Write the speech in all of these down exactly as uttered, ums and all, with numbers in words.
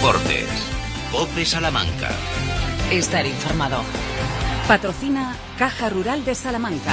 Deportes. COPE Salamanca. Estar informado. Patrocina Caja Rural de Salamanca.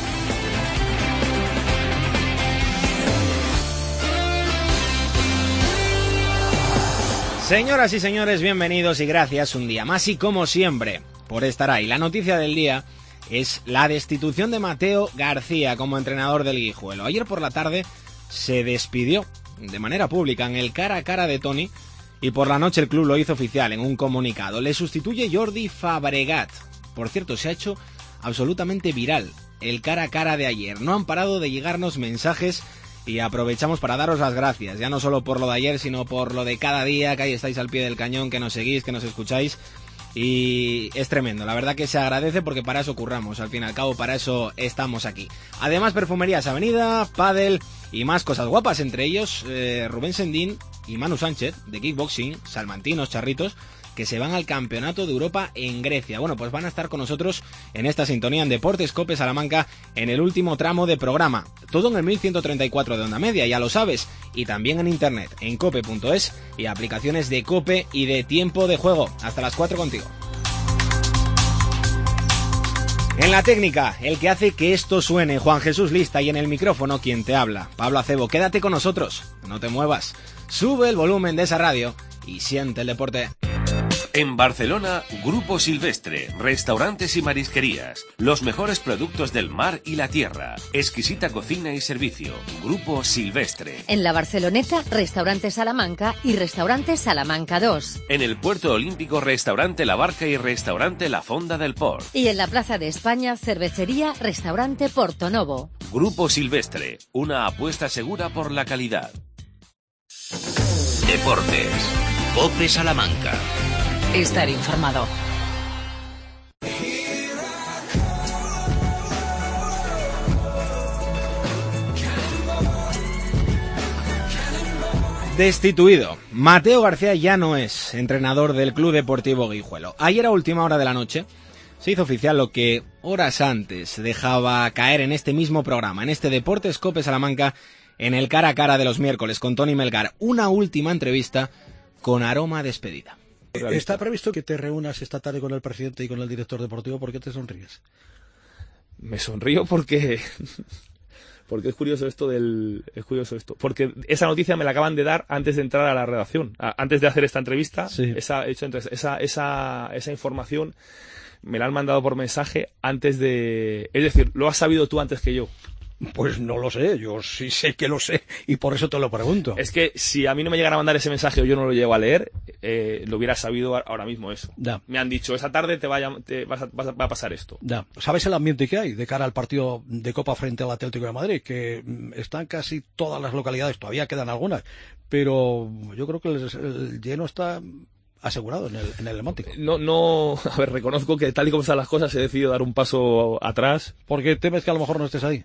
Señoras y señores, bienvenidos y gracias un día más y como siempre por estar ahí. La noticia del día es la destitución de Mateo García como entrenador del Guijuelo. Ayer por la tarde se despidió de manera pública en el cara a cara de Toni y por la noche el club lo hizo oficial en un comunicado. Le sustituye Jordi Fabregat. Por cierto, se ha hecho absolutamente viral el cara a cara de ayer. No han parado de llegarnos mensajes y aprovechamos para daros las gracias, ya no solo por lo de ayer, sino por lo de cada día, que ahí estáis al pie del cañón, que nos seguís, que nos escucháis. Y es tremendo, la verdad que se agradece porque para eso curramos, al fin y al cabo para eso estamos aquí. Además, Perfumerías Avenida, pádel y más cosas guapas, entre ellos eh, Rubén Sendín y Manu Sánchez de Kickboxing, salmantinos, charritos, que se van al Campeonato de Europa en Grecia. Bueno, pues van a estar con nosotros en esta sintonía en Deportes COPE Salamanca en el último tramo de programa. Todo en el mil ciento treinta y cuatro de onda media, ya lo sabes. Y también en internet, en cope punto es y aplicaciones de COPE y de Tiempo de Juego. Hasta las cuatro contigo. En la técnica, el que hace que esto suene, Juan Jesús Lista, y en el micrófono quien te habla, Pablo Acebo. Quédate con nosotros, no te muevas. Sube el volumen de esa radio y siente el deporte. En Barcelona, Grupo Silvestre, restaurantes y marisquerías, los mejores productos del mar y la tierra, exquisita cocina y servicio, Grupo Silvestre. En la Barceloneta, Restaurante Salamanca y Restaurante Salamanca dos. En el Puerto Olímpico, Restaurante La Barca y Restaurante La Fonda del Port. Y en la Plaza de España, Cervecería Restaurante Portonovo. Grupo Silvestre, una apuesta segura por la calidad. Deportes, COPE Salamanca. Estar informado. Destituido. Mateo García ya no es entrenador del Club Deportivo Guijuelo. Ayer a última hora de la noche se hizo oficial lo que horas antes dejaba caer en este mismo programa, en este Deportes COPE Salamanca, en el cara a cara de los miércoles con Toni Melgar. Una última entrevista con aroma a despedida. ¿Está previsto que te reúnas esta tarde con el presidente y con el director deportivo? ¿Por qué te sonríes? Me sonrío porque porque es curioso esto del es curioso esto porque esa noticia me la acaban de dar antes de entrar a la redacción, a, antes de hacer esta entrevista. Sí. Esa hecho entonces esa esa esa información me la han mandado por mensaje antes de, es decir, lo has sabido tú antes que yo. Pues no lo sé, yo sí sé que lo sé y por eso te lo pregunto. Es que si a mí no me llegara a mandar ese mensaje o yo no lo llego a leer, eh, lo hubiera sabido ahora mismo eso. Ya. Me han dicho, esa tarde te, vaya, te vas a, vas a, va a pasar esto. Ya. ¿Sabes el ambiente que hay de cara al partido de Copa frente al Atlético de Madrid? Que están casi todas las localidades, todavía quedan algunas, pero yo creo que el, el lleno está asegurado en el, en el Lemático. No, no, a ver, reconozco que tal y como están las cosas he decidido dar un paso atrás. ¿Por qué temes que a lo mejor no estés ahí?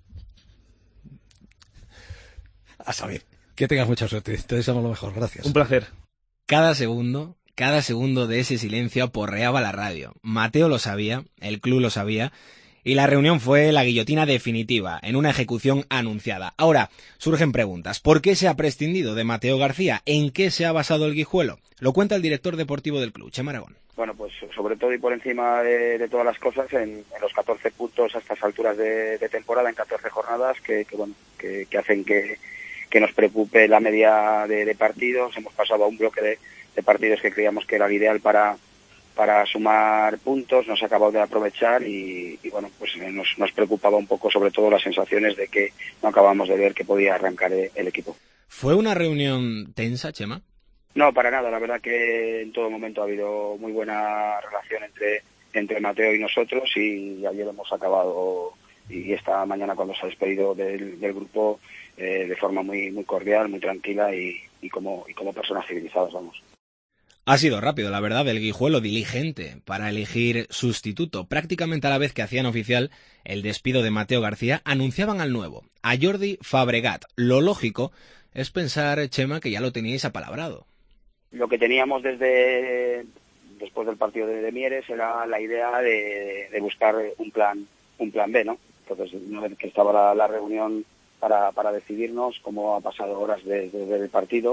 A saber, que tengas mucha suerte, te deseamos lo mejor, gracias. Un placer. Cada segundo, cada segundo de ese silencio aporreaba la radio. Mateo lo sabía, el club lo sabía, y la reunión fue la guillotina definitiva, en una ejecución anunciada. Ahora, surgen preguntas. ¿Por qué se ha prescindido de Mateo García? ¿En qué se ha basado el Guijuelo? Lo cuenta el director deportivo del club, Chema Aragón. Bueno, pues sobre todo y por encima de, de todas las cosas, en, en los catorce puntos a estas alturas de, de temporada, en catorce jornadas, que, que bueno, que, que hacen que que nos preocupe la media de, de partidos. Hemos pasado a un bloque de, de partidos que creíamos que era el ideal para para sumar puntos, nos ha acabado de aprovechar y, y bueno, pues nos, nos preocupaba un poco sobre todo las sensaciones de que no acabamos de ver que podía arrancar el, el equipo. ¿Fue una reunión tensa, Chema? No, para nada, la verdad que en todo momento ha habido muy buena relación entre, entre Mateo y nosotros y ayer hemos acabado y esta mañana cuando se ha despedido del, del grupo eh, de forma muy muy cordial, muy tranquila y, y como y como personas civilizadas, vamos. Ha sido rápido, la verdad, el Guijuelo diligente para elegir sustituto. Prácticamente a la vez que hacían oficial el despido de Mateo García, anunciaban al nuevo, a Jordi Fabregat. Lo lógico es pensar, Chema, que ya lo teníais apalabrado. Lo que teníamos desde después del partido de, de Mieres era la idea de, de buscar un plan un plan B, ¿no? Entonces, una vez que estaba la, la reunión para, para decidirnos, como ha pasado horas desde, desde el partido,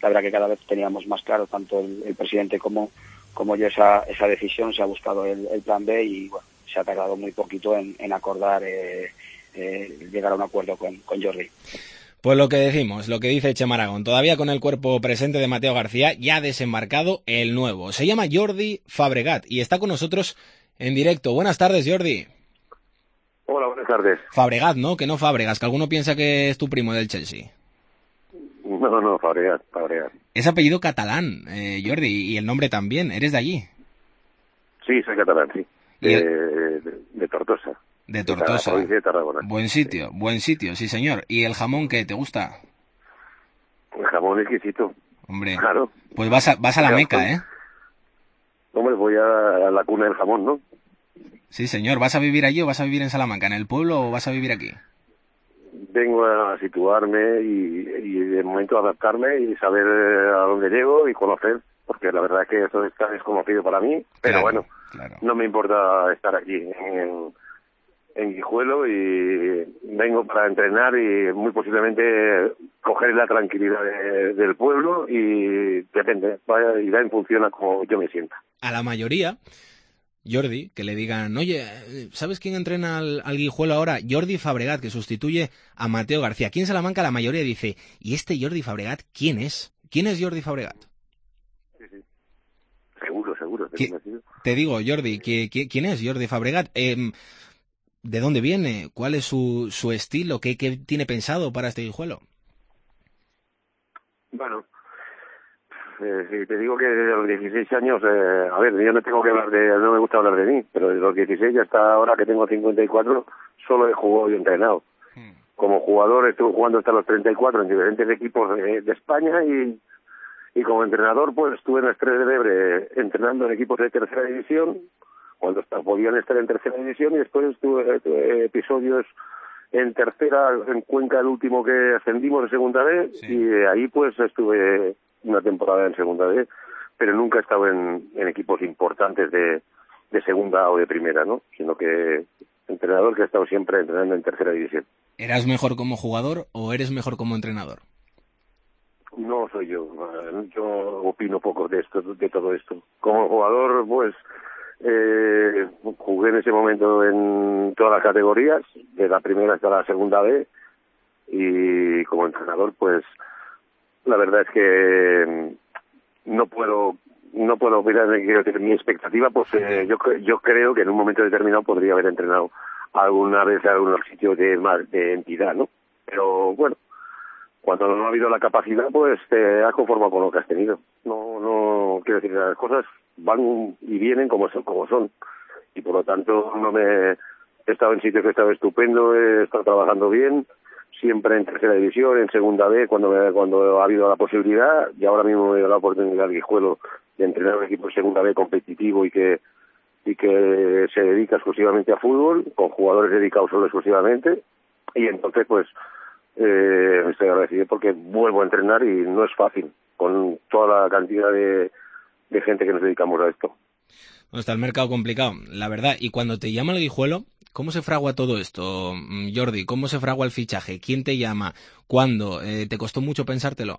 la verdad que cada vez teníamos más claro, tanto el, el presidente como, como yo, esa, esa decisión, se ha buscado el, el plan B y bueno, se ha tardado muy poquito en, en acordar, eh, eh, llegar a un acuerdo con, con Jordi. Pues lo que decimos, lo que dice Chema Aragón, todavía con el cuerpo presente de Mateo García, ya ha desembarcado el nuevo. Se llama Jordi Fabregat y está con nosotros en directo. Buenas tardes, Jordi. Hola, buenas tardes. Fabregat, ¿no? Que no Fabregas, que alguno piensa que es tu primo del Chelsea. No, no, Fabregat, Fabregat. Es apellido catalán, eh, Jordi, y el nombre también. ¿Eres de allí? Sí, soy catalán, sí. De, el... de, de Tortosa. De Tortosa. De provincia de Tarragona. Buen sitio, sí. buen sitio, sí señor. ¿Y el jamón qué? ¿Te gusta? El jamón exquisito. Hombre, claro. Pues vas a, vas a la claro, Meca, ¿eh? Hombre, voy a la cuna del jamón, ¿no? Sí señor. ¿Vas a vivir allí o vas a vivir en Salamanca? ¿En el pueblo o vas a vivir aquí? Vengo a situarme y, y de momento adaptarme y saber a dónde llego y conocer, porque la verdad es que esto está desconocido para mí, pero claro, bueno, claro. No me importa estar aquí en, en Guijuelo y vengo para entrenar y muy posiblemente coger la tranquilidad de, del pueblo y depende, vaya, irá en función a como yo me sienta. A la mayoría, Jordi, que le digan, oye, ¿sabes quién entrena al, al Guijuelo ahora? Jordi Fabregat, que sustituye a Mateo García. Aquí en Salamanca la mayoría dice, ¿y este Jordi Fabregat quién es? ¿Quién es Jordi Fabregat? Sí, sí. Seguro, seguro. Te digo, Jordi, ¿qué, qué, ¿quién es Jordi Fabregat? Eh, ¿De dónde viene? ¿Cuál es su, su estilo? ¿Qué, ¿Qué tiene pensado para este Guijuelo? Bueno, eh, si te digo que desde los dieciséis años, eh, a ver, yo no tengo que hablar de, no me gusta hablar de mí, pero desde los dieciséis hasta ahora que tengo cincuenta y cuatro, solo he jugado y entrenado. Hmm. Como jugador estuve jugando hasta los treinta y cuatro en diferentes equipos de, de España y, y como entrenador pues estuve en las tres de Lebre entrenando en equipos de tercera división, cuando podían estar en tercera división, y después tuve, tuve episodios en tercera, en Cuenca, el último que ascendimos de segunda B, sí. Y ahí pues estuve una temporada en segunda B, pero nunca he estado en, en equipos importantes de, de segunda o de primera, ¿no? Sino que entrenador que he estado siempre entrenando en tercera división. ¿Eras mejor como jugador o eres mejor como entrenador? No soy yo, yo opino poco de esto, de todo esto. Como jugador, pues Eh, jugué en ese momento en todas las categorías, de la primera hasta la segunda B, y como entrenador, pues la verdad es que no puedo no puedo opinar, quiero decir, mi expectativa, pues eh, yo yo creo que en un momento determinado podría haber entrenado alguna vez a algún sitio de más de entidad, ¿no? Pero bueno, cuando no ha habido la capacidad, pues te has conformado con lo que has tenido. No, no, quiero decir, las cosas van y vienen como son, como son. Y por lo tanto, no me he estado en sitios que he estado estupendo, he estado trabajando bien, siempre en tercera división, en segunda B, cuando me, cuando ha habido la posibilidad, y ahora mismo me he dado la oportunidad al Guijuelo de entrenar un equipo de segunda B competitivo y que y que se dedica exclusivamente a fútbol, con jugadores dedicados solo exclusivamente, y entonces pues Eh, estoy agradecido porque vuelvo a entrenar y no es fácil con toda la cantidad de, de gente que nos dedicamos a esto. Bueno, está el mercado complicado, la verdad. Y cuando te llama el Guijuelo, ¿cómo se fragua todo esto, Jordi? ¿Cómo se fragua el fichaje? ¿Quién te llama? ¿Cuándo? Eh, ¿Te costó mucho pensártelo?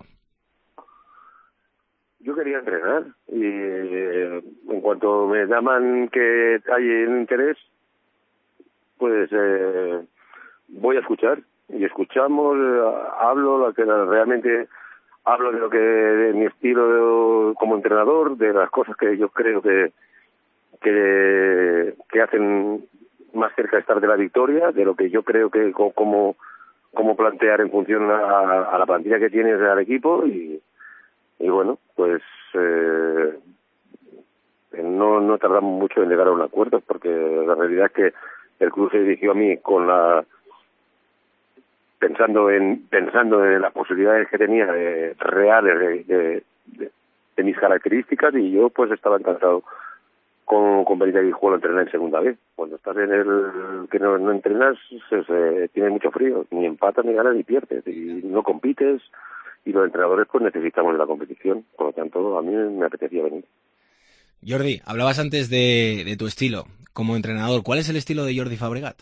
Yo quería entrenar y eh, en cuanto me llaman que hay un interés, pues eh, voy a escuchar. Y escuchamos, hablo lo que realmente hablo de lo que de mi estilo de, como entrenador, de las cosas que yo creo que que que hacen más cerca de estar de la victoria, de lo que yo creo que como como plantear en función a, a la plantilla que tienes al equipo y y bueno, pues eh, no no tardamos mucho en llegar a un acuerdo, porque la realidad es que el club se dirigió a mí con la pensando en pensando en las posibilidades que tenía de, reales de, de, de, de mis características, y yo pues estaba encantado con, con venir a Guijuelo a entrenar en segunda vez. Cuando estás en el que no, no entrenas, se, se, tiene mucho frío, ni empatas, ni ganas, ni pierdes, y no compites, y los entrenadores pues necesitamos de la competición, por lo tanto a mí me apetecía venir. Jordi, hablabas antes de, de tu estilo como entrenador. ¿Cuál es el estilo de Jordi Fabregat?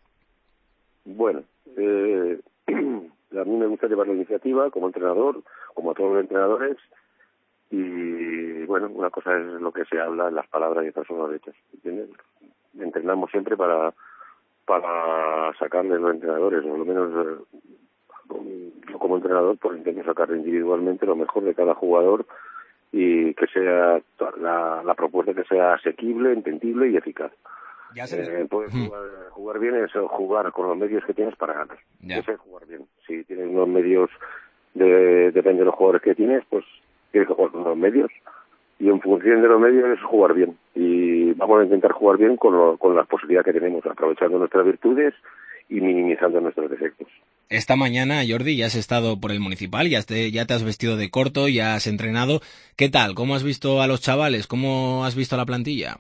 Bueno, Eh, a mí me gusta llevar la iniciativa como entrenador. como todos los entrenadores, y bueno, una cosa es lo que se habla en las palabras y otras son los hechos, ¿entiendes? Entrenamos siempre para para sacarle los entrenadores, o lo menos eh, yo como entrenador pues intento sacar individualmente lo mejor de cada jugador y que sea la, la propuesta que sea asequible, entendible y eficaz. Ya se... eh, puedes jugar, jugar bien es jugar con los medios que tienes para ganar. Ya. Eso es jugar bien. Si tienes unos medios, de, depende de los jugadores que tienes, pues tienes que jugar con los medios, y en función de los medios es jugar bien. Y vamos a intentar jugar bien con, lo, con las posibilidades que tenemos, aprovechando nuestras virtudes y minimizando nuestros defectos. Esta mañana, Jordi, ya has estado por el Municipal, ya te, ya te has vestido de corto, ya has entrenado. ¿Qué tal? ¿Cómo has visto a los chavales? ¿Cómo has visto a la plantilla?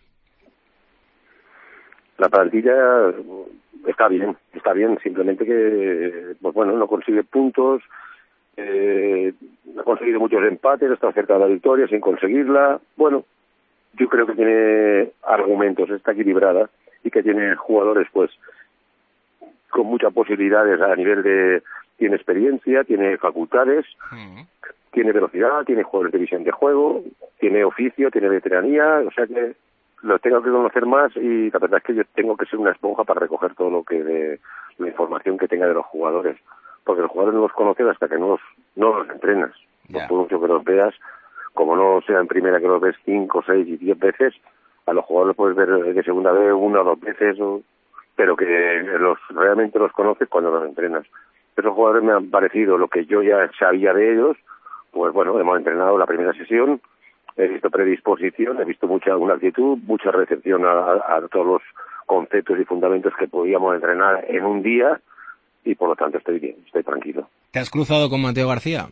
La plantilla está bien, está bien, simplemente que, pues bueno, no consigue puntos, eh, ha conseguido muchos empates, está cerca de la victoria sin conseguirla. Bueno, yo creo que tiene argumentos, está equilibrada y que tiene jugadores, pues, con muchas posibilidades a nivel de... Tiene experiencia, tiene facultades, uh-huh. tiene velocidad, tiene jugadores de visión de juego, tiene oficio, tiene veteranía, o sea que lo tengo que conocer más, y la verdad es que yo tengo que ser una esponja para recoger todo lo que de la información que tenga de los jugadores, porque los jugadores no los conoces hasta que no los, no los entrenas. Yeah. Por mucho que los veas, como no sea en primera que los ves cinco, seis y diez veces, a los jugadores los puedes ver de segunda vez una o dos veces, o, pero que los realmente los conoces cuando los entrenas. Esos jugadores me han parecido lo que yo ya sabía de ellos, pues bueno, hemos entrenado la primera sesión, he visto predisposición, he visto mucha una actitud, mucha recepción a, a, a todos los conceptos y fundamentos que podíamos entrenar en un día, y por lo tanto estoy bien, estoy tranquilo. ¿Te has cruzado con Mateo García?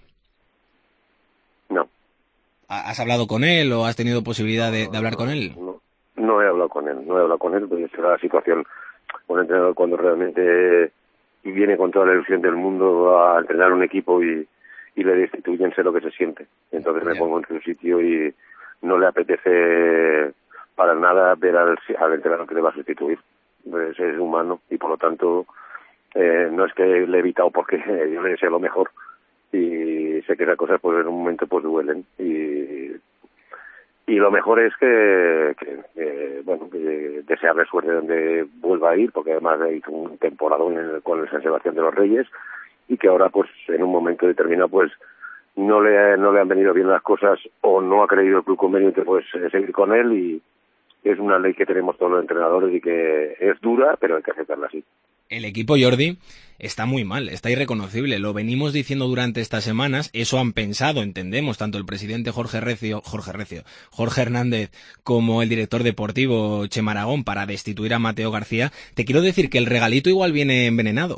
No. ¿Has hablado con él o has tenido posibilidad de, de hablar no, con él? No, no he hablado con él, no he hablado con él, porque será la situación, un entrenador cuando realmente viene con toda la ilusión del mundo a entrenar un equipo y y le destituyen, sé lo que se siente. Entonces me yeah. pongo en su sitio y no le apetece para nada ver al, al entrenador que le va a sustituir. Pues es humano y por lo tanto eh, no es que le he evitado porque yo le deseo lo mejor, y sé que esas cosas pues en un momento pues duelen, y y lo mejor es que, que eh, bueno, que desearle suerte donde vuelva a ir, porque además hizo un temporadón en el, con el San Sebastián de los Reyes, y que ahora pues en un momento determinado pues no le no le han venido bien las cosas o no ha creído el club conveniente pues eh, seguir con él, y es una ley que tenemos todos los entrenadores y que es dura, pero hay que aceptarla así. El equipo, Jordi, está muy mal, está irreconocible, lo venimos diciendo durante estas semanas, eso han pensado, entendemos, tanto el presidente Jorge Recio, Jorge Recio, Jorge Hernández, como el director deportivo Chema Aragón, para destituir a Mateo García. Te quiero decir que el regalito igual viene envenenado.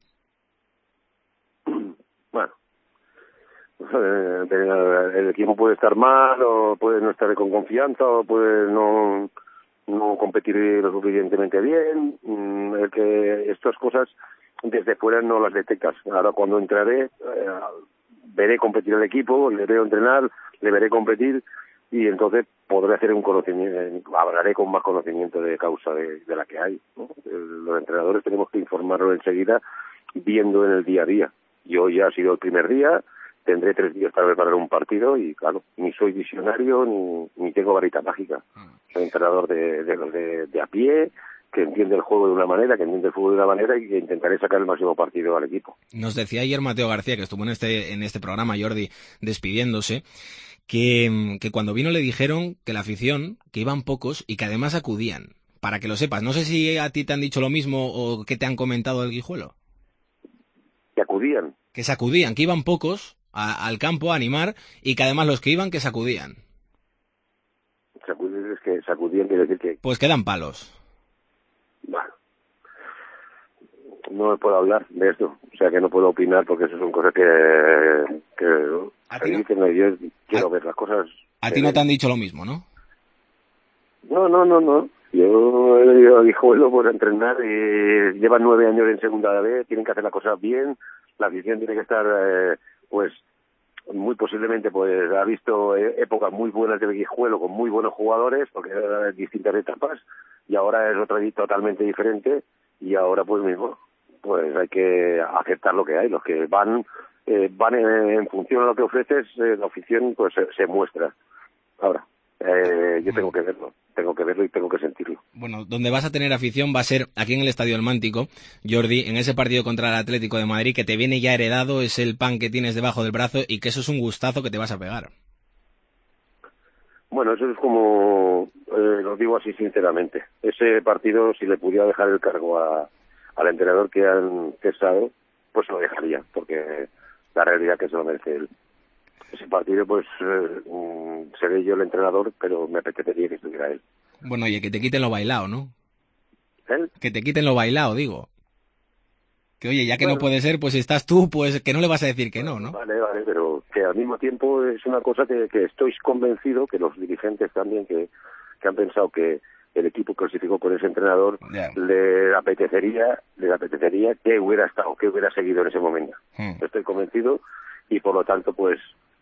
El equipo puede estar mal, o puede no estar con confianza, o puede no no competir lo suficientemente bien. El que estas cosas desde fuera no las detectas. Ahora cuando entraré, eh, veré competir al equipo, le veo entrenar, le veré competir, y entonces podré hacer un conocimiento, hablaré con más conocimiento de causa de, de la que hay, ¿no? Los entrenadores tenemos que informarlo enseguida, viendo en el día a día. Yo ya ha sido el primer día, tendré tres días para preparar un partido, y claro, ni soy visionario ni, ni tengo varita mágica. Soy entrenador de, de, de, de a pie, que entiende el juego de una manera, que entiende el fútbol de una manera, y que intentaré sacar el máximo partido al equipo. Nos decía ayer Mateo García, que estuvo en este en este programa, Jordi, despidiéndose, que, que cuando vino le dijeron que la afición, que iban pocos y que además acudían. Para que lo sepas, no sé si a ti te han dicho lo mismo o qué te han comentado del Guijuelo. Que acudían. Que se acudían, que iban pocos a, al campo a animar, y que además los que iban que sacudían. Sacudir es que sacudían quiere decir que... Pues quedan palos. Bueno, no puedo hablar de esto, o sea que no puedo opinar, porque eso son cosas que, que se dicen, no? Yo quiero a, ver las cosas. A ti no te han dicho lo mismo, ¿no? No, no, no, no. Yo he ido a Guijuelo por entrenar, y llevan nueve años en segunda B, tienen que hacer las cosas bien, la afición tiene que estar, eh, pues, muy posiblemente, pues, ha visto épocas muy buenas de Guijuelo con muy buenos jugadores, porque eran distintas etapas, y ahora es otra totalmente diferente, y ahora pues mismo, pues hay que aceptar lo que hay. Los que van eh, van en, en función a lo que ofreces, eh, la afición pues se, se muestra. Ahora, eh, yo tengo que verlo, tengo que verlo y tengo que sentirlo. Bueno, donde vas a tener afición va a ser aquí en el Estadio El Mántico, Jordi, en ese partido contra el Atlético de Madrid, que te viene ya heredado, es el pan que tienes debajo del brazo y que eso es un gustazo que te vas a pegar. Bueno, eso es como, eh, lo digo así sinceramente, ese partido, si le pudiera dejar el cargo a, al entrenador que han cesado, pues lo dejaría, porque la realidad que se lo merece él. Ese partido, pues, eh, um, seré yo el entrenador, pero me apetecería que estuviera él. Bueno, oye, que te quiten lo bailado, ¿no? ¿Él? Que te quiten lo bailado, digo. Que oye, ya que bueno, no puede ser, pues si estás tú, pues que no le vas a decir que no, ¿no? Vale, vale, pero que al mismo tiempo es una cosa que, que estoy convencido, que los dirigentes también, que, que han pensado que el equipo clasificó con ese entrenador, yeah. le apetecería, le apetecería que hubiera estado, que hubiera seguido en ese momento. Hmm. Estoy convencido y por lo tanto, pues,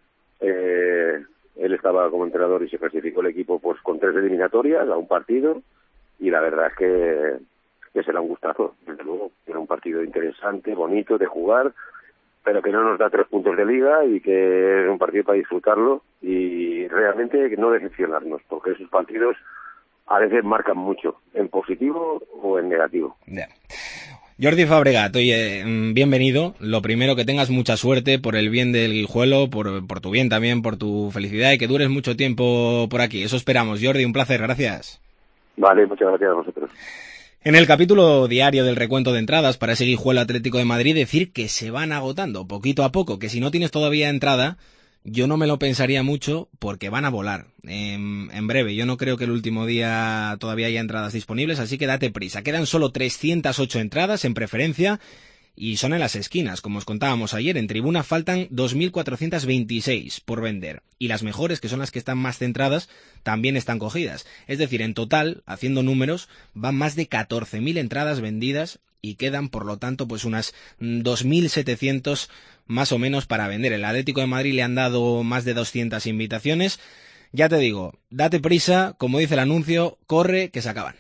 eh, él estaba como entrenador y se clasificó el equipo pues con tres eliminatorias a un partido y la verdad es que, que será un gustazo, desde luego. Era un partido interesante, bonito de jugar, pero que no nos da tres puntos de liga y que es un partido para disfrutarlo y realmente no decepcionarnos, porque esos partidos a veces marcan mucho, en positivo o en negativo. Yeah. Jordi Fabregat, oye, bienvenido. Lo primero, que tengas mucha suerte por el bien del Guijuelo, por, por tu bien también, por tu felicidad y que dures mucho tiempo por aquí. Eso esperamos. Jordi, un placer, gracias. Vale, muchas gracias a vosotros. En el capítulo diario del recuento de entradas para ese Guijuelo Atlético de Madrid, decir que se van agotando poquito a poco, que si no tienes todavía entrada, yo no me lo pensaría mucho porque van a volar en, en breve. Yo no creo que el último día todavía haya entradas disponibles, así que date prisa. Quedan solo trescientas ocho entradas en preferencia y son en las esquinas. Como os contábamos ayer, en tribuna faltan dos mil cuatrocientas veintiséis por vender y las mejores, que son las que están más centradas, también están cogidas. Es decir, en total, haciendo números, van más de catorce mil entradas vendidas y quedan, por lo tanto, pues unas dos mil setecientos más o menos para vender. El Atlético de Madrid le han dado más de doscientas invitaciones. Ya te digo, date prisa, como dice el anuncio, corre que se acaban.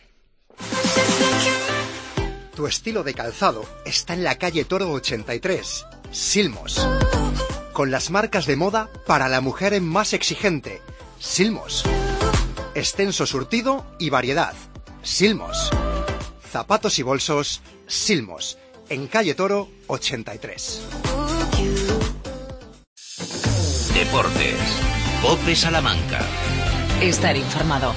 Tu estilo de calzado está en la calle Toro ochenta y tres, Silmos. Con las marcas de moda para la mujer más exigente, Silmos. Extenso surtido y variedad, Silmos. Zapatos y bolsos, Silmos. En calle Toro ochenta y tres. Deportes. COPE Salamanca. Estar informado.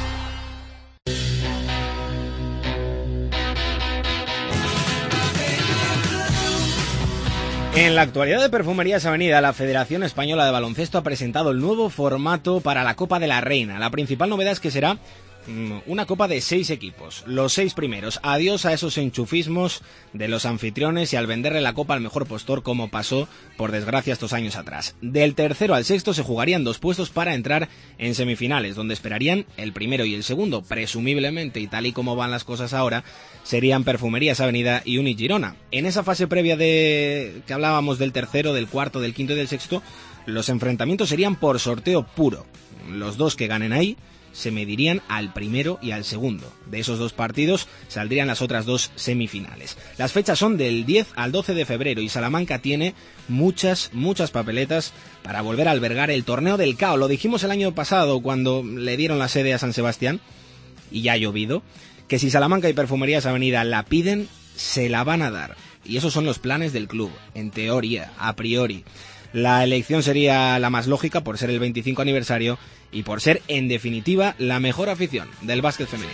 En la actualidad de Perfumerías Avenida, la Federación Española de Baloncesto ha presentado el nuevo formato para la Copa de la Reina. La principal novedad es que será una copa de seis equipos, los seis primeros. Adiós a esos enchufismos de los anfitriones y al venderle la copa al mejor postor, como pasó por desgracia estos años atrás. Del tercero al sexto se jugarían dos puestos para entrar en semifinales, donde esperarían el primero y el segundo. Presumiblemente, y tal y como van las cosas ahora, serían Perfumerías Avenida y Uni Girona. En esa fase previa de que hablábamos del tercero, del cuarto, del quinto y del sexto, los enfrentamientos serían por sorteo puro. Los dos que ganen ahí se medirían al primero y al segundo. De esos dos partidos saldrían las otras dos semifinales. Las fechas son del diez al doce de febrero y Salamanca tiene muchas, muchas papeletas para volver a albergar el torneo del C A O. Lo dijimos el año pasado cuando le dieron la sede a San Sebastián y ya ha llovido, que si Salamanca y Perfumerías Avenida la piden, se la van a dar. Y esos son los planes del club, en teoría, a priori. La elección sería la más lógica por ser el veinticinco aniversario y por ser, en definitiva, la mejor afición del básquet femenino.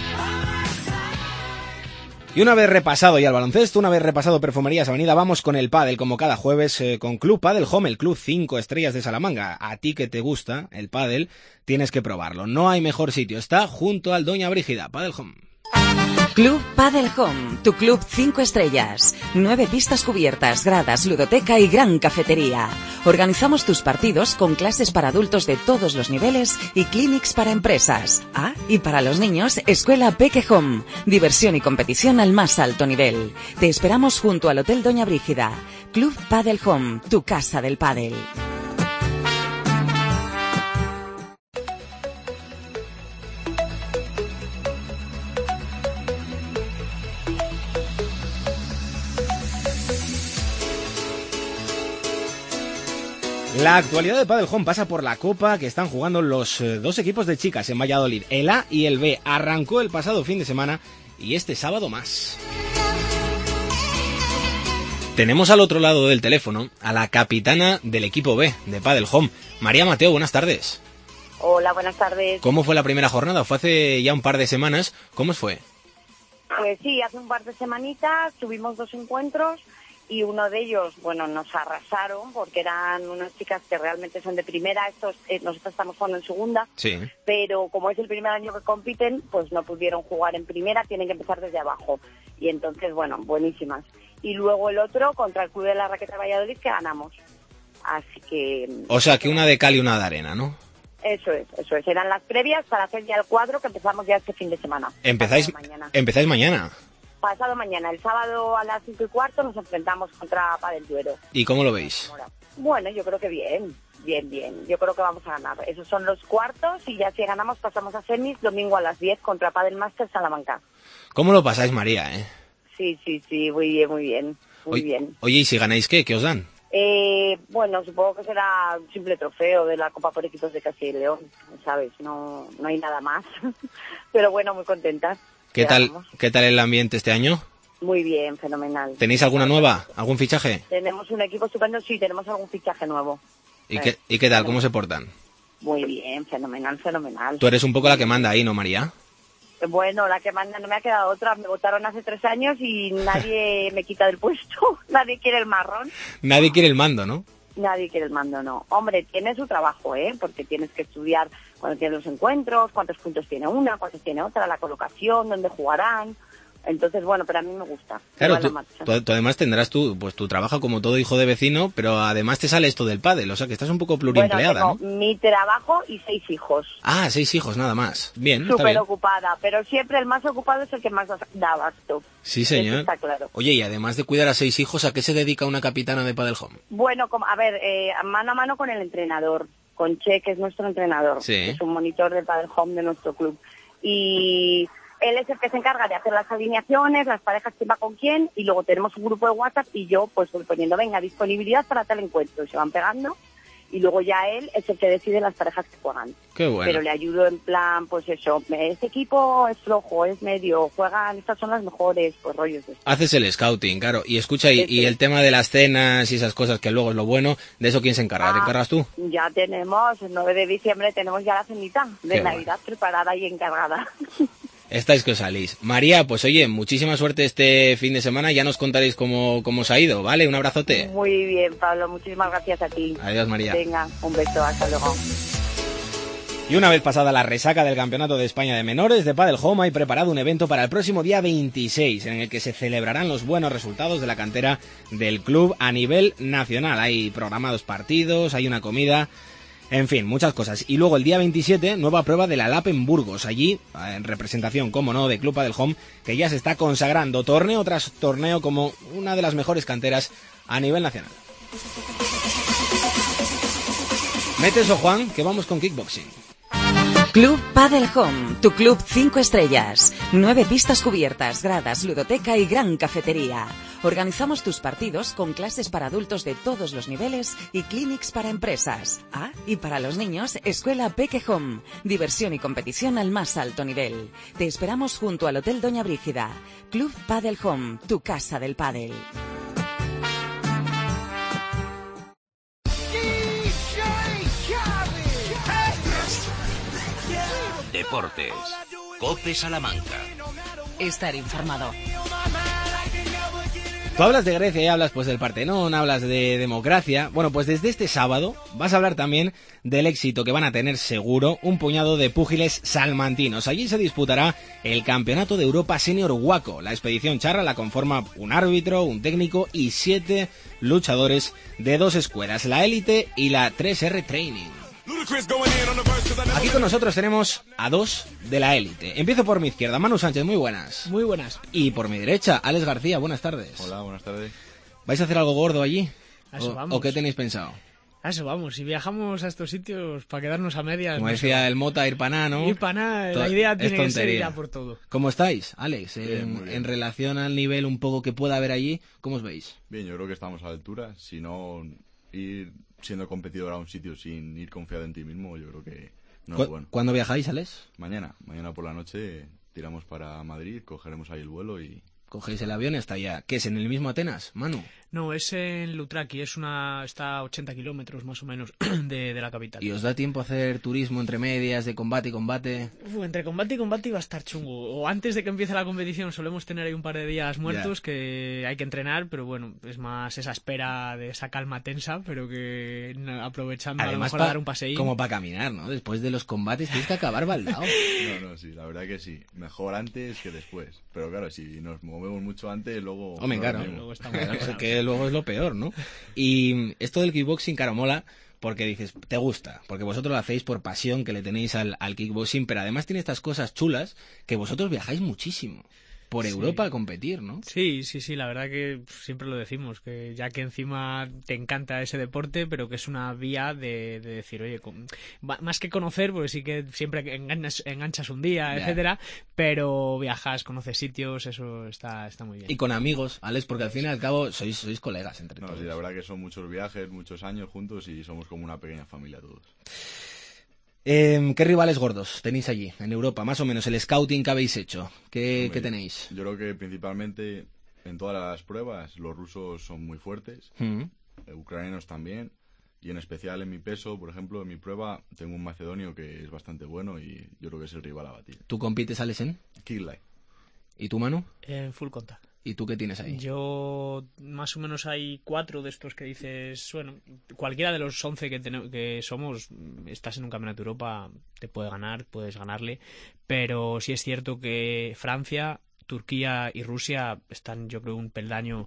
Y una vez repasado ya el baloncesto, una vez repasado Perfumerías Avenida, vamos con el pádel, como cada jueves, eh, con Club Padel Home, el club cinco estrellas de Salamanca. A ti que te gusta el pádel, tienes que probarlo. No hay mejor sitio, está junto al Doña Brígida, Padel Home. Club Padel Home, tu club cinco estrellas. Nueve pistas cubiertas, gradas, ludoteca y gran cafetería. Organizamos tus partidos con clases para adultos de todos los niveles y clinics para empresas. Ah, y para los niños, Escuela Peque Home. Diversión y competición al más alto nivel. Te esperamos junto al Hotel Doña Brígida. Club Padel Home, tu casa del pádel. La actualidad de Padel Home pasa por la Copa que están jugando los eh, dos equipos de chicas en Valladolid. El A y el B arrancó el pasado fin de semana y este sábado más. Tenemos al otro lado del teléfono a la capitana del equipo B de Padel Home, María Mateo. Buenas tardes. Hola, buenas tardes. ¿Cómo fue la primera jornada? Fue hace ya un par de semanas. ¿Cómo fue? Pues sí, hace un par de semanitas tuvimos dos encuentros y uno de ellos, bueno, nos arrasaron porque eran unas chicas que realmente son de primera. Estos, eh, nosotros estamos jugando en segunda, sí. Pero como es el primer año que compiten, pues no pudieron jugar en primera, tienen que empezar desde abajo. Y entonces, bueno, buenísimas. Y luego el otro contra el Club de la Raqueta de Valladolid que ganamos. Así que... O sea, que una de cal y una de arena, ¿no? Eso es, eso es. Eran las previas para hacer ya el cuadro que empezamos ya este fin de semana. ¿Empezáis mañana? ¿Empezáis mañana? Pasado mañana, el sábado a las cinco y cuarto nos enfrentamos contra Padel Duero. ¿Y cómo lo veis? Bueno, yo creo que bien, bien, bien. Yo creo que vamos a ganar. Esos son los cuartos y ya si ganamos pasamos a semis domingo a las diez contra Padel Master Salamanca. ¿Cómo lo pasáis, María, eh? Sí, sí, sí, muy bien, muy bien, muy oye, bien. Oye, ¿y si ganáis qué? ¿Qué os dan? Eh, bueno, supongo que será un simple trofeo de la Copa por Equipos de Castilla y León, ¿sabes? No, no hay nada más. Pero bueno, muy contenta. ¿Qué tal, ¿Qué tal el ambiente este año? Muy bien, fenomenal. ¿Tenéis alguna nueva? ¿Algún fichaje? Tenemos un equipo estupendo, sí, tenemos algún fichaje nuevo. ¿Y, eh, qué, ¿y qué tal? ¿Cómo se portan? Muy bien, fenomenal, fenomenal. Tú eres un poco la que manda ahí, ¿no, María? Bueno, la que manda, no me ha quedado otra. Me votaron hace tres años y nadie me quita del puesto. Nadie quiere el marrón. Nadie quiere el mando, ¿no? Nadie quiere el mando, no. Hombre, tiene su trabajo, ¿eh? Porque tienes que estudiar cuando tienes los encuentros, cuántos puntos tiene una, cuántos tiene otra, la colocación, dónde jugarán. Entonces, bueno, pero a mí me gusta. Claro, tú, tú, tú además tendrás tu, pues, tu trabajo como todo hijo de vecino, pero además te sale esto del pádel, o sea que estás un poco pluriempleada, bueno, tengo ¿no? Mi trabajo y seis hijos. Ah, seis hijos nada más. Bien, Súper está bien. ocupada, pero siempre el más ocupado es el que más da abasto. Sí, señor. Eso está claro. Oye, y además de cuidar a seis hijos, ¿a qué se dedica una capitana de Padel Home? Bueno, como, a ver, eh, mano a mano con el entrenador, con Che, que es nuestro entrenador, sí. Que es un monitor de Padel Home de nuestro club. Y él es el que se encarga de hacer las alineaciones, las parejas que va con quién, y luego tenemos un grupo de WhatsApp y yo pues voy poniendo, venga, disponibilidad para tal encuentro, y se van pegando, y luego ya él es el que decide las parejas que juegan. Qué bueno. Pero le ayudo en plan, pues eso, este equipo es flojo, es medio, juegan, estas son las mejores, pues rollos de esto. Haces el scouting, claro, y escucha, y, y el tema de las cenas y esas cosas, que luego es lo bueno, ¿de eso quién se encarga? Ah, ¿Te encargas tú? Ya tenemos, el nueve de diciembre tenemos ya la cenita de Qué Navidad bueno. Preparada y encargada. Estáis que os salís. María, pues oye, muchísima suerte este fin de semana. Ya nos contaréis cómo, cómo os ha ido, ¿vale? Un abrazote. Muy bien, Pablo. Muchísimas gracias a ti. Adiós, María. Venga, un beso. Hasta luego. Y una vez pasada la resaca del Campeonato de España de Menores de Padel Home, hay preparado un evento para el próximo día veintiséis, en el que se celebrarán los buenos resultados de la cantera del club a nivel nacional. Hay programados partidos, hay una comida... En fin, muchas cosas. Y luego el día veintisiete, nueva prueba de la L A P en Burgos. Allí, en representación, como no, de Club Padel Home, que ya se está consagrando torneo tras torneo como una de las mejores canteras a nivel nacional. Mete eso, Juan, que vamos con kickboxing. Club Padel Home, tu club cinco estrellas. Nueve pistas cubiertas, gradas, ludoteca y gran cafetería. Organizamos tus partidos con clases para adultos de todos los niveles y clinics para empresas. Ah, y para los niños, Escuela Peque Home. Diversión y competición al más alto nivel. Te esperamos junto al Hotel Doña Brígida. Club Padel Home, tu casa del pádel. Deportes. COPE Salamanca. Estar informado. Tú hablas de Grecia y hablas pues del Partenón, hablas de democracia. Bueno, pues desde este sábado vas a hablar también del éxito que van a tener seguro un puñado de púgiles salmantinos. Allí se disputará el Campeonato de Europa Senior Waco. La expedición charra la conforma un árbitro, un técnico y siete luchadores de dos escuelas, la élite y la tres erre Training. Aquí con nosotros tenemos a dos de la élite. Empiezo por mi izquierda, Manu Sánchez, muy buenas. Muy buenas. Y por mi derecha, Alex García, buenas tardes. Hola, buenas tardes. ¿Vais a hacer algo gordo allí? A eso ¿O, vamos. ¿O qué tenéis pensado? A eso vamos, si viajamos a estos sitios para quedarnos a medias... Como no decía sé. el Mota, ir para nada, ¿no? Ir para nada, To- la idea es tiene que ser tontería. ir a por todo. ¿Cómo estáis, Alex? Bien, muy En, bien. en relación al nivel un poco que pueda haber allí, ¿cómo os veis? Bien, yo creo que estamos a la altura, si no ir siendo competidor a un sitio sin ir confiado en ti mismo, yo creo que no ¿Cu- es bueno. ¿Cuándo viajáis, Alex? Mañana, mañana por la noche tiramos para Madrid, cogeremos ahí el vuelo y... Cogéis el avión hasta allá. ¿Qué es, en el mismo Atenas, Manu? No, es en Lutraki, es una, está a ochenta kilómetros más o menos de, de la capital. ¿Y os da tiempo a hacer turismo entre medias, de combate y combate? Uf, entre combate y combate iba a estar chungo. O antes de que empiece la competición solemos tener ahí un par de días muertos Ya. que hay que entrenar, pero bueno, es más esa espera de esa calma tensa, pero que no, aprovechando a lo mejor pa- a dar un paseín. como para caminar, ¿no? Después de los combates tienes que acabar baldao. No, no, sí, la verdad que sí. Mejor antes que después. Pero claro, si nos movemos mucho antes, luego... Hombre, nos claro. rendimos. Luego estamos Claro, cansados. que luego es lo peor, ¿no? Y esto del kickboxing, claro, mola porque dices, te gusta, porque vosotros lo hacéis por pasión que le tenéis al, al kickboxing, pero además tiene estas cosas chulas que vosotros viajáis muchísimo por Sí. Europa a competir, ¿no? Sí, sí, sí, la verdad que siempre lo decimos, que ya que encima te encanta ese deporte, pero que es una vía de, de decir, oye, con- va- más que conocer, porque sí que siempre enganchas, enganchas un día, Ya. etcétera, pero viajas, conoces sitios, eso está, está muy bien. Y con amigos, Alex, porque al fin y al cabo sois, sois colegas entre No, todos. sí, la verdad que son muchos viajes, muchos años juntos y somos como una pequeña familia todos. Eh, ¿Qué rivales gordos tenéis allí, en Europa? Más o menos, el scouting que habéis hecho. ¿Qué, Hombre, ¿qué tenéis? Yo creo que principalmente en todas las pruebas los rusos son muy fuertes, Mm. eh, ucranianos también, y en especial en mi peso, por ejemplo, en mi prueba tengo un macedonio que es bastante bueno y yo creo que es el rival a batir. ¿Tú compites, Alex, en? Kicklight. ¿Y tú, Manu? En full contact. ¿Y tú qué tienes ahí? Yo, más o menos hay cuatro de estos que dices, bueno, cualquiera de los once que, tene- que somos, estás en un campeonato de Europa, te puede ganar, puedes ganarle, pero sí es cierto que Francia, Turquía y Rusia están, yo creo, un peldaño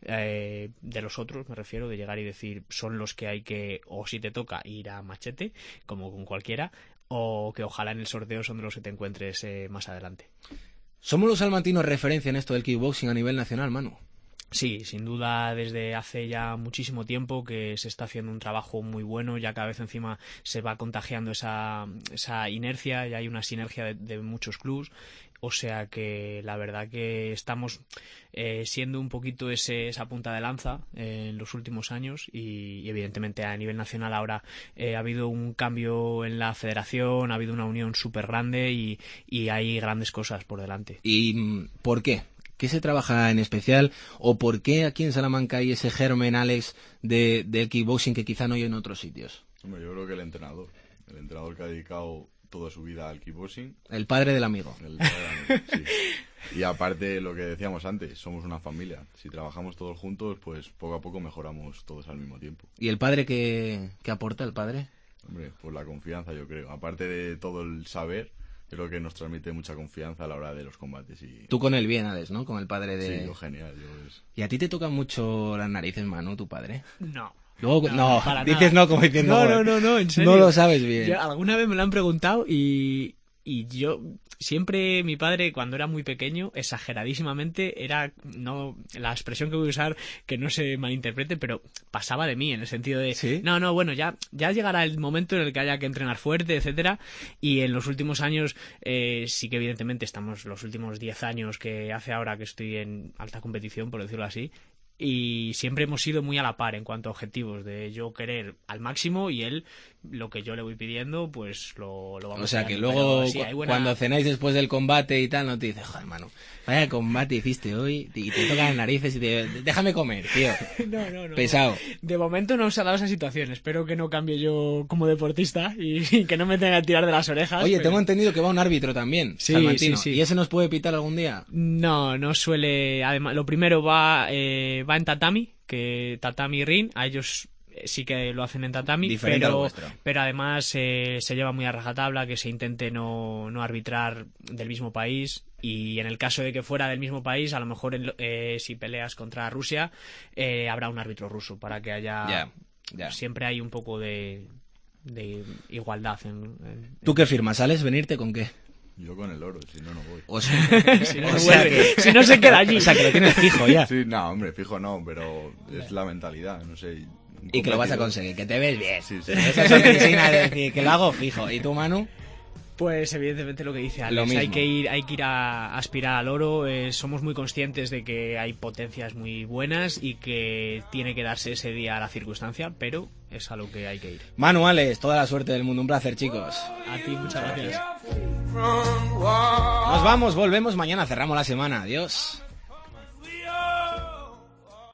eh, de los otros, me refiero, de llegar y decir, son los que hay que, o si te toca, ir a machete, como con cualquiera, o que ojalá en el sorteo son de los que te encuentres eh, más adelante. ¿Somos los salmantinos referencia en esto del kickboxing a nivel nacional, Manu? Sí, sin duda desde hace ya muchísimo tiempo que se está haciendo un trabajo muy bueno, ya cada vez encima se va contagiando esa, esa inercia y hay una sinergia de, de muchos clubs, o sea que la verdad que estamos eh, siendo un poquito ese, esa punta de lanza eh, en los últimos años y, y evidentemente a nivel nacional ahora eh, ha habido un cambio en la federación, ha habido una unión súper grande y, y hay grandes cosas por delante. ¿Y mm, por qué? ¿Qué se trabaja en especial? ¿O por qué aquí en Salamanca hay ese germen, Alex, de, del kickboxing que quizá no hay en otros sitios? Hombre, yo creo que el entrenador, el entrenador que ha dedicado toda su vida al kickboxing. El padre del amigo. El padre del amigo, sí. Y aparte, lo que decíamos antes, somos una familia. Si trabajamos todos juntos, pues poco a poco mejoramos todos al mismo tiempo. ¿Y el padre qué, qué aporta, el padre? Hombre, pues la confianza, yo creo. Aparte de todo el saber, creo que nos transmite mucha confianza a la hora de los combates. Y... Tú con él bien, Alex, ¿no? Con el padre de... Sí, yo genial. Yo es... ¿Y a ti te tocan mucho las narices, Manu, tu padre? No. Luego, no, para dices nada. no como diciendo... No, "Joder, no, no, no, en serio. No lo sabes bien. Yo- alguna vez me lo han preguntado y, y yo siempre, mi padre, cuando era muy pequeño, exageradísimamente, era, no, la expresión que voy a usar, que no se malinterprete, pero pasaba de mí, en el sentido de, ¿Sí? no, no, bueno, ya, ya llegará el momento en el que haya que entrenar fuerte, etcétera, y en los últimos años, eh, sí que evidentemente estamos, los últimos diez años que hace ahora que estoy en alta competición, por decirlo así, y siempre hemos sido muy a la par en cuanto a objetivos, de yo querer al máximo y él lo que yo le voy pidiendo pues lo, lo vamos O sea, que haciendo. luego Pero sí, cu- hay buena- cuando cenáis después del combate y tal, no te dices, joder, Manu, vaya combate hiciste hoy y te tocan las narices y te... Déjame comer, tío. No, no, no. Pesado. De momento no se ha dado esa situación. Espero que no cambie yo como deportista y, y que no me tenga que tirar de las orejas. Oye, pero- tengo entendido que va un árbitro también, Sí, salmantino. sí, sí. ¿Y ese nos puede pitar algún día? No, no suele. Además, lo primero va, eh, va en tatami, que tatami ring, a ellos eh, sí que lo hacen en tatami, Diferente al pero, vuestro. pero además eh, se lleva muy a rajatabla que se intente no, no arbitrar del mismo país. Y en el caso de que fuera del mismo país, a lo mejor en lo- eh, si peleas contra Rusia, eh, habrá un árbitro ruso para que haya. Ya, ya. Siempre hay un poco de, de igualdad. En, en- ¿Tú qué firmas, Alex? ¿Venirte con qué? Yo con el oro, si no, no voy. O sea, Si no, o no sea vuelve. que- Si no se queda allí. O sea, que lo tienes fijo ya. Sí, no, hombre, fijo no, pero es la mentalidad, no sé. un Y que lo vas a competidor. conseguir, que te ves bien. Sí, sí. Esa es la medicina de decir que lo hago fijo. ¿Y tú, Manu? Pues evidentemente lo que dice Alex, hay que ir, hay que ir a aspirar al oro. Eh, somos muy conscientes de que hay potencias muy buenas y que tiene que darse ese día a la circunstancia, pero es a lo que hay que ir. Manu, Alex, toda la suerte del mundo, un placer, chicos. A ti, muchas gracias. Nos vamos, volvemos mañana, cerramos la semana. Adiós.